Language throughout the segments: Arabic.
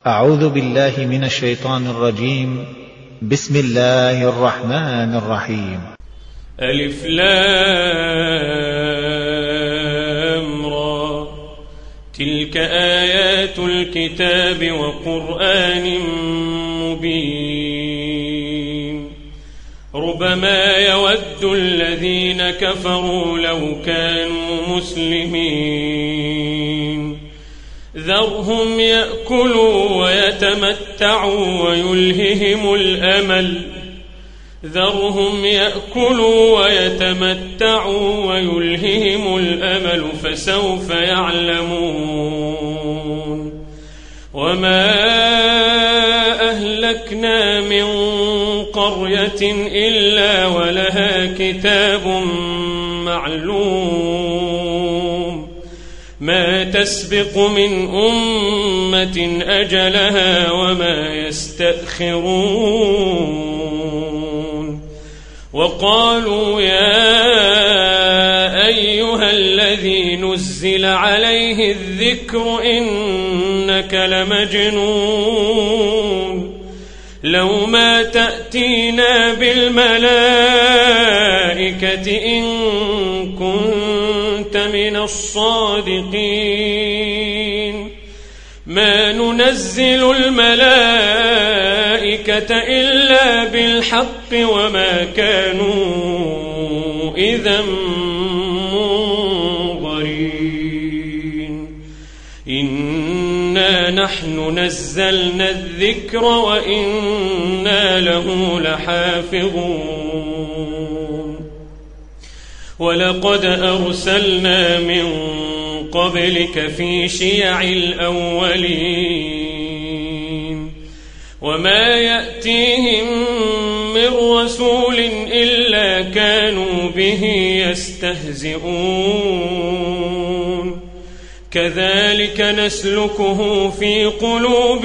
أعوذ بالله من الشيطان الرجيم. بسم الله الرحمن الرحيم. ألف لام را، تلك آيات الكتاب وقرآن مبين. ربما يود الذين كفروا لو كانوا مسلمين، ذرهم يأكلوا ويتمتعوا ويلههم الأمل فسوف يعلمون. وما أهلكنا من قرية إلا ولها كتاب معلوم، ما تسبق من أمة أجلها وما يستأخرون. وقالوا يا أيها الذي نزل عليه الذكر إنك لمجنون، لو ما تأتينا بالملائكة إن كنت من الصادقين. ما ننزل الملائكة إلا بالحق وما كانوا إذا منظرين. إنا نحن نزلنا الذكر وإنا له لحافظون. ولقد أرسلنا من قبلك في شيع الأولين، وما يأتيهم من رسول إلا كانوا به يستهزئون. كذلك نسلكه في قلوب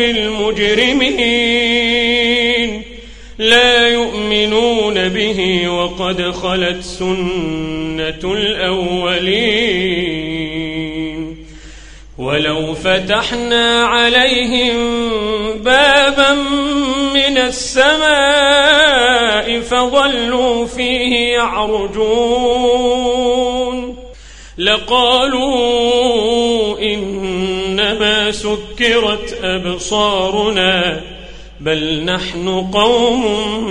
المجرمين، لا يؤمنون به وقد خلت سنة الأولين. ولو فتحنا عليهم بابا من السماء فظلوا فيه يعرجون لقالوا إنما سكرت أبصارنا بل نحن قوم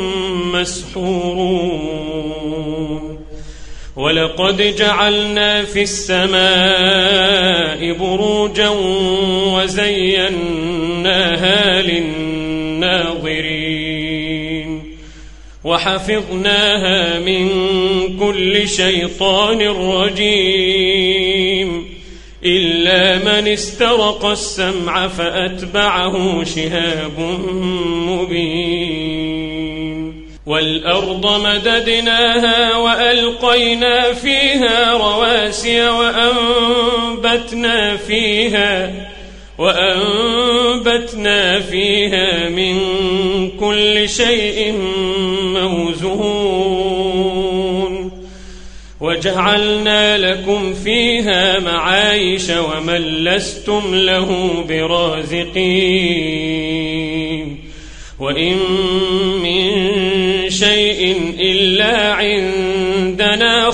مسحورون. ولقد جعلنا في السماء بروجا وزيناها للناظرين، وحفظناها من كل شيطان رجيم، إلا من استرق السمع فأتبعه شهاب مبين. والأرض مددناها وألقينا فيها رواسي وأنبتنا فيها من كل شيء موزون. وجعلنا لكم فيها معايش ومن لستم له برازقين. وإن من شيء إلا عندنا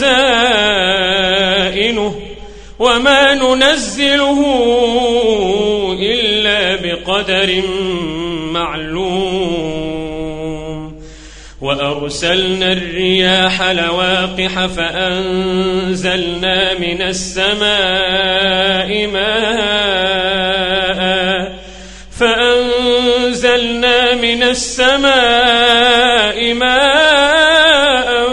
خزائنه وما ننزله إلا بقدر معلوم. وأرسلنا الرياح لواقح فأنزلنا من السماء ماء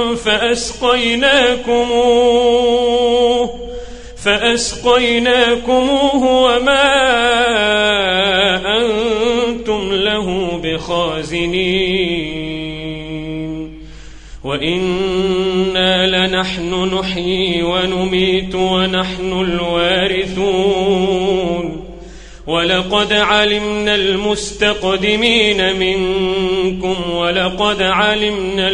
فأسقيناكموه وما أنتم له بخازنين. وإنا لنحن نحيي ونميت ونحن الوارثون. ولقد علمنا المستقدمين منكم ولقد علمنا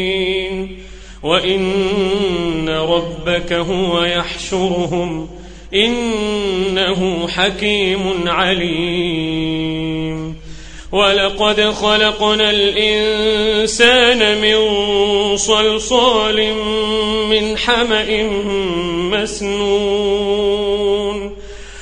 المستأخرين. وإن ربك هو يحشرهم إنه حكيم عليم. ولقد خلقنا الإنسان من صلصال من حمأ مسنون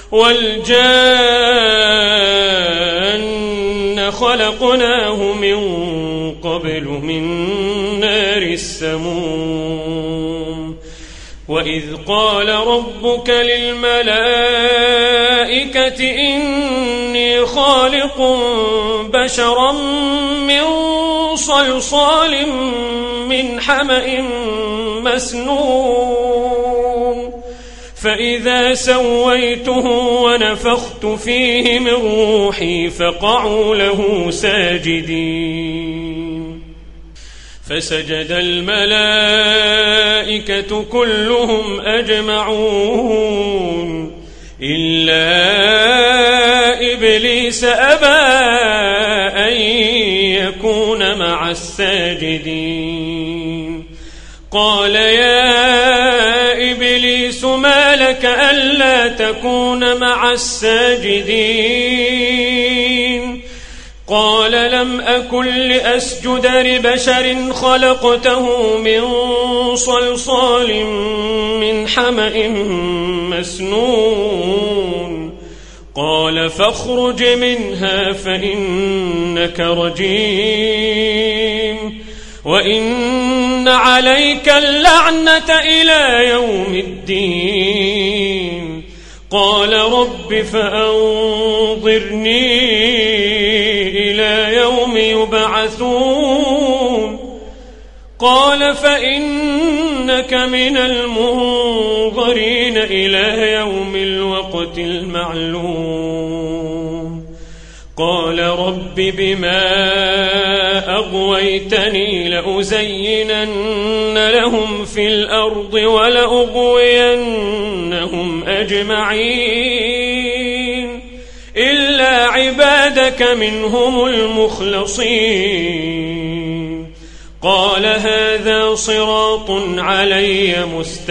والجان خلقناه من قبل من نار السموم. وإذ قال ربك للملائكة إني خالق بشرا من صلصال من حمأ مسنون فإذا سويته ونفخت فيه من روحي فقعوا له ساجدين. فسجد الملائكة كلهم أجمعون إلا إبليس أبى أن يكون مع الساجدين. قال يا إبليس ما لك ألا تكون مع الساجدين؟ قال لم أكن لأسجد لبشر خلقته من صلصال من حمأ مسنون. قال فاخرج منها فإنك رجيم وإن عليك اللعنة إلى يوم الدين. قال رب فأنظرني إلى يوم يبعثون. قال فإنك من المنظرين إلى يوم الوقت المعلوم. قال رب بما أغويتني لأزينن لهم في الأرض ولأغوينهم أجمعين إلا عبادك منهم المخلصين. قال هذا صراط علي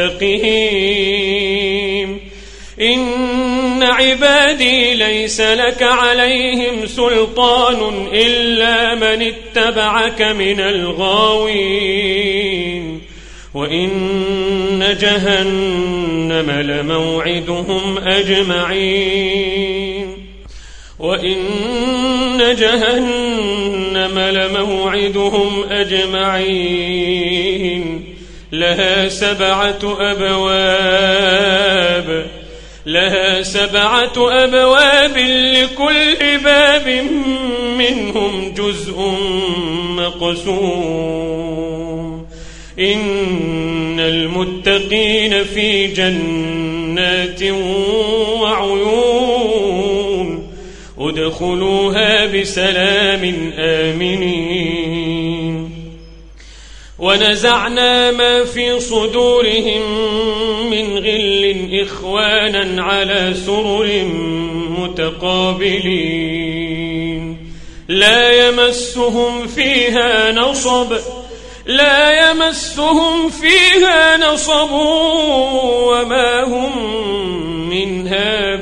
مستقيم. إن عبادي ليس لك عليهم سلطان إلا من اتبعك من الغاوين. وإن جهنم لموعدهم أجمعين وإن جهنم لموعدهم أجمعين لها 7 أبواب لكل باب منهم جزء مقسوم. إن المتقين في جنات وعيون ادخلوها بسلام آمنين. ونزعنا ما في صدورهم من غل إخوانا على سرر متقابلين لا يمسهم فيها نصب وما هم منها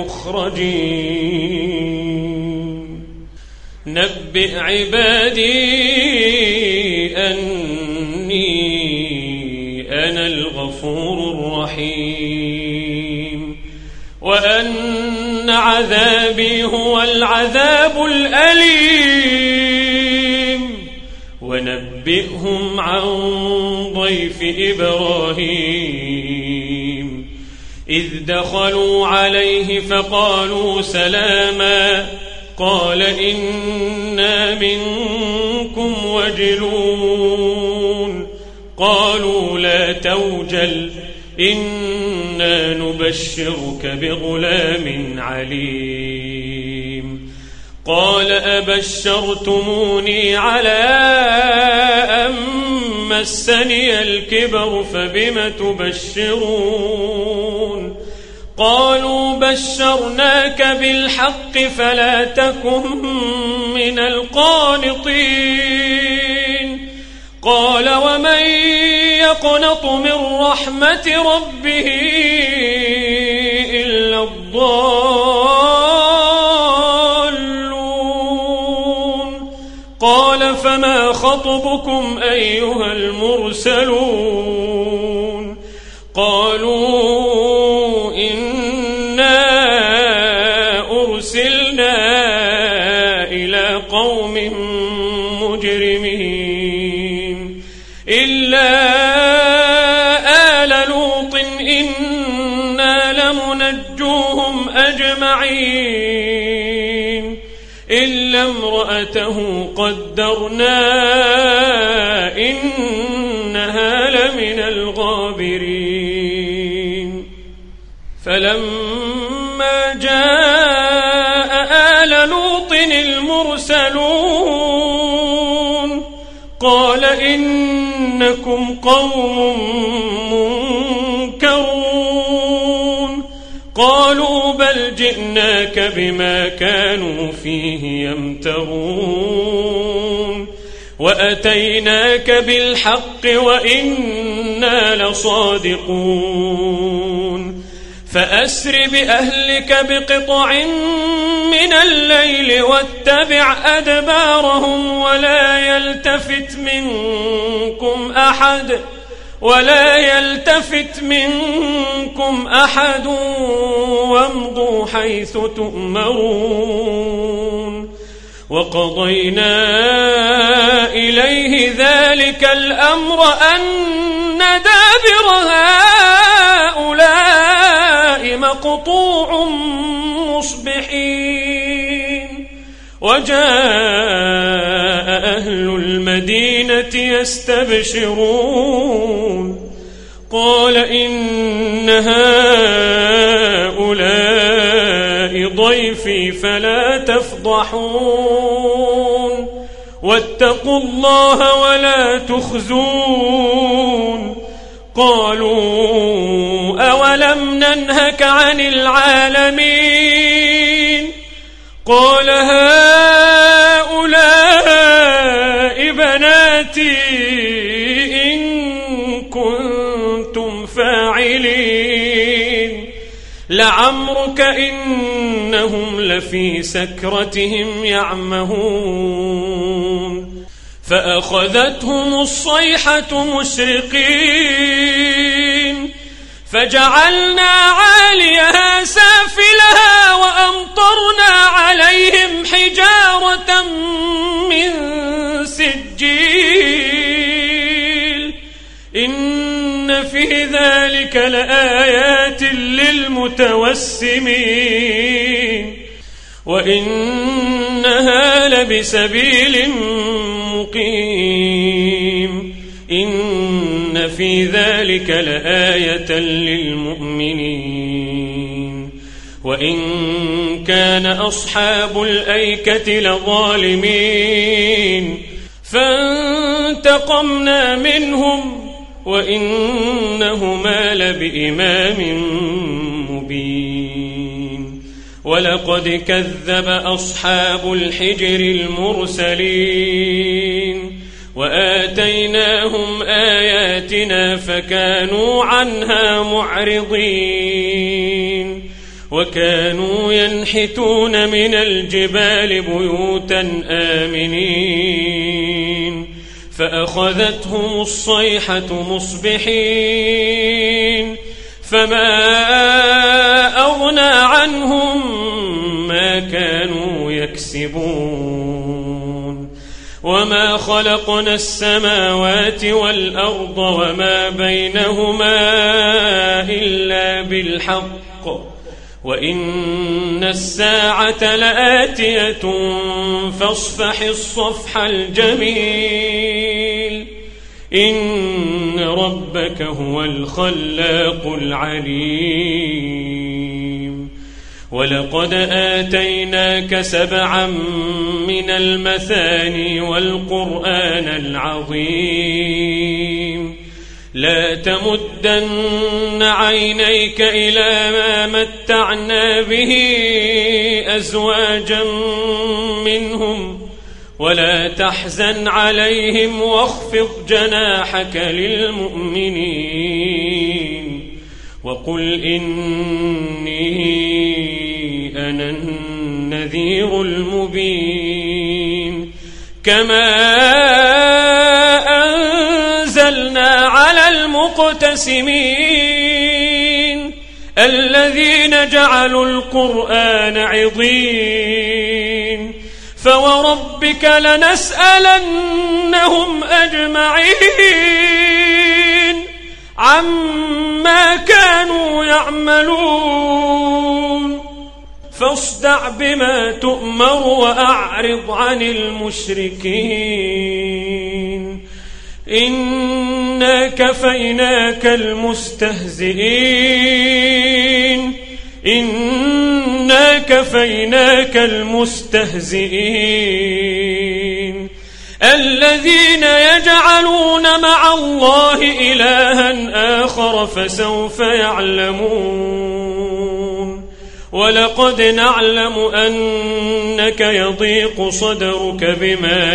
بمخرجين. نبئ عبادي أني أنا الغفور الرحيم وأن عذابي هو العذاب الأليم. ونبئهم عن ضيف إبراهيم إذ دخلوا عليه فقالوا سلاما قال إنا منكم وجلون. قالوا لا توجل إنا نبشرك بغلام عليم. قال أبشرتموني على أن مسني الكبر فبم تبشرون؟ قالوا بشرناك بالحق فلا تكن من القانطين. قال ومن يقنط من رحمة ربه الضالون قال فما خطبكم أيها المرسلون قالوا إنا أرسلنا إلى قوم مجرمين إلا آل لوط إنا لمنجوهم أجمعين إلا امرأته قدرنا إنها لمن الغابرين فلما جاء آل لوط المرسلون قال إنكم قوم منكرون قالوا بل جئناك بما كانوا فيه يمترون وأتيناك بالحق وإنا لصادقون فأسر بأهلك بقطع من الليل واتبع أدبارهم ولا يلتفت منكم أحد وامضوا حيث تؤمرون وقضينا إليه ذلك الأمر أن دابر هؤلاء مقطوع مصبحين وجاء أهل المدينة يستبشرون قال إن هؤلاء ضيفي فلا تفضحون واتقوا الله ولا تخزون قالوا أولم ننهك عن العالمين قال هؤلاء بناتي إن كنتم فاعلين لعمرك إنهم لفي سكرتهم يعمهون فأخذتهم الصيحة مشرقين فجعلنا عاليها سافلها وأمطرنا عليهم حجارة من سجيل إن في ذلك لآيات للمتوسمين وإنها لبسبيل مقيم إن في ذلك لآية للمؤمنين وإن كان أصحاب الأيكة لظالمين فانتقمنا منهم وإنهما لبإمام مبين ولقد كذب أصحاب الحجر المرسلين وآتيناهم آياتنا فكانوا عنها معرضين وكانوا ينحتون من الجبال بيوتا آمنين فأخذتهم الصيحة مصبحين فما أغنى عنهم ما كانوا يكسبون وما خلقنا السماوات والأرض وما بينهما إلا بالحق وإن الساعة لآتية فاصفح الصفح الجميل إن ربك هو الخلاق العليم ولقد آتيناك 7 من المثاني والقرآن العظيم لا تمدن عينيك إلى ما متعنا به أزواجا منهم ولا تحزن عليهم واخفض جناحك للمؤمنين وقل إني أنا النذير المبين كما أنزلنا على المقتسمين الذين جعلوا القرآن عضين فوربك لنسألنهم أجمعين عما كانوا يعملون فاصدع بما تؤمر وأعرض عن المشركين إنا كفيناك المستهزئين الذين يجعلون مع الله إلها آخر فسوف يعلمون ولقد نعلم أنك يضيق صدرك بما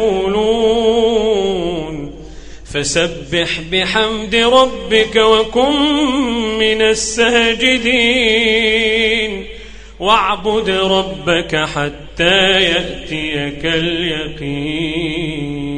يقولون فسبح بحمد ربك وكن من الساجدين واعبد ربك حتى يأتيك اليقين.